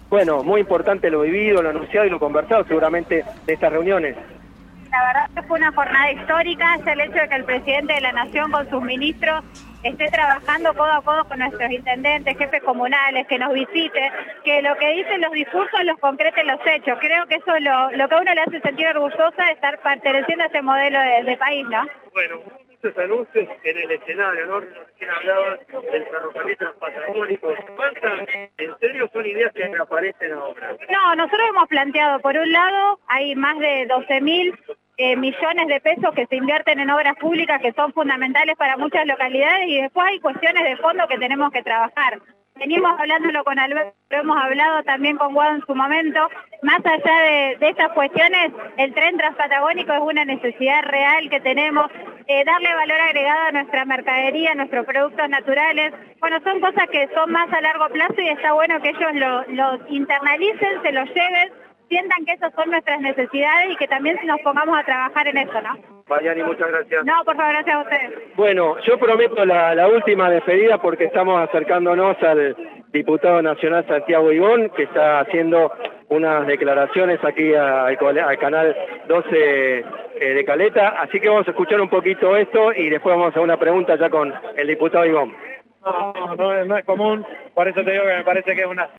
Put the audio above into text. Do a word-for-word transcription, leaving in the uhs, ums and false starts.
Bueno, muy importante lo vivido, lo anunciado y lo conversado seguramente de estas reuniones. La verdad que fue una jornada histórica, es el hecho de que el presidente de la Nación con sus ministros esté trabajando codo a codo con nuestros intendentes, jefes comunales, que nos visite, que lo que dicen los discursos los concreten los hechos. Creo que eso es lo, lo que a uno le hace sentir orgullosa de estar perteneciendo a este modelo de, de país, ¿no? Bueno, muchos anuncios en el escenario, ¿no? Recién hablaba del ferrocarril transpatagónico. ¿Cuántas, en serio, son ideas que aparecen ahora? No, nosotros hemos planteado, por un lado, hay más de doce mil Eh, millones de pesos que se invierten en obras públicas que son fundamentales para muchas localidades y después hay cuestiones de fondo que tenemos que trabajar. Venimos hablándolo con Alberto, pero hemos hablado también con Guado en su momento. Más allá de, de estas cuestiones, el tren transpatagónico es una necesidad real que tenemos, eh, darle valor agregado a nuestra mercadería, a nuestros productos naturales. Bueno, son cosas que son más a largo plazo y está bueno que ellos lo, los internalicen, se los lleven, sientan que esas son nuestras necesidades y que también nos pongamos a trabajar en eso, ¿no? Mariani, muchas gracias. No, por favor, gracias a ustedes. Bueno, yo prometo la, la última despedida porque estamos acercándonos al diputado nacional Santiago Ibón, que está haciendo unas declaraciones aquí al, al canal doce eh, de Caleta, así que vamos a escuchar un poquito esto y después vamos a hacer una pregunta ya con el diputado Ibón. No, no, no es común, por eso te digo que me parece que es una